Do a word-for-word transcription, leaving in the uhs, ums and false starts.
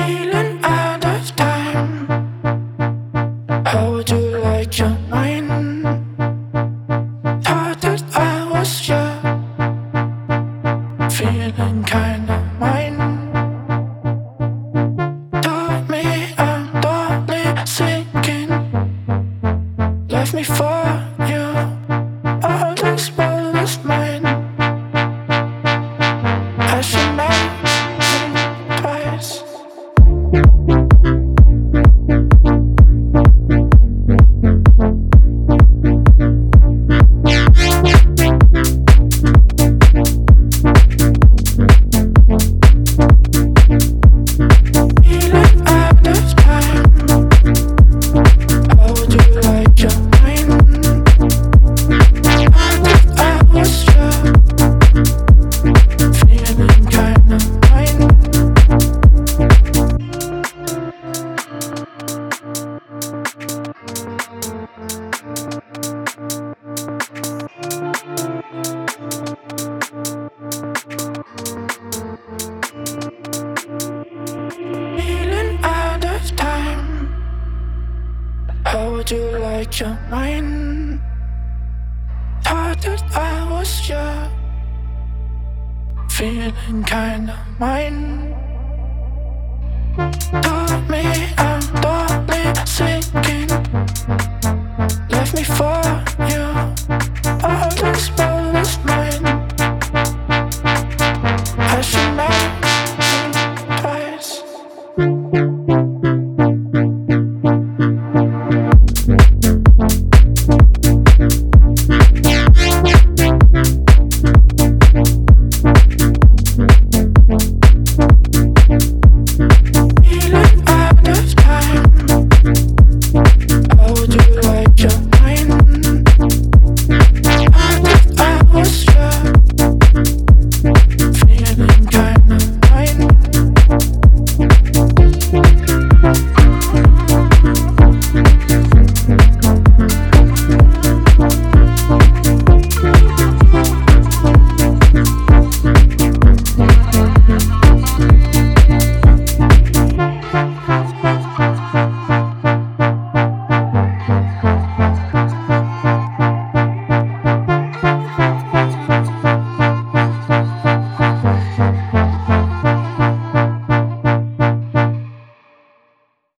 Feeling out of time. How would you like your mind? Thought that I was young, feeling kinda mine. Told me I'm totally sinking, left me for you. All this world is mine. I should not think twice. How would you like your mind? Thought that I was young, feeling kinda mine. Told me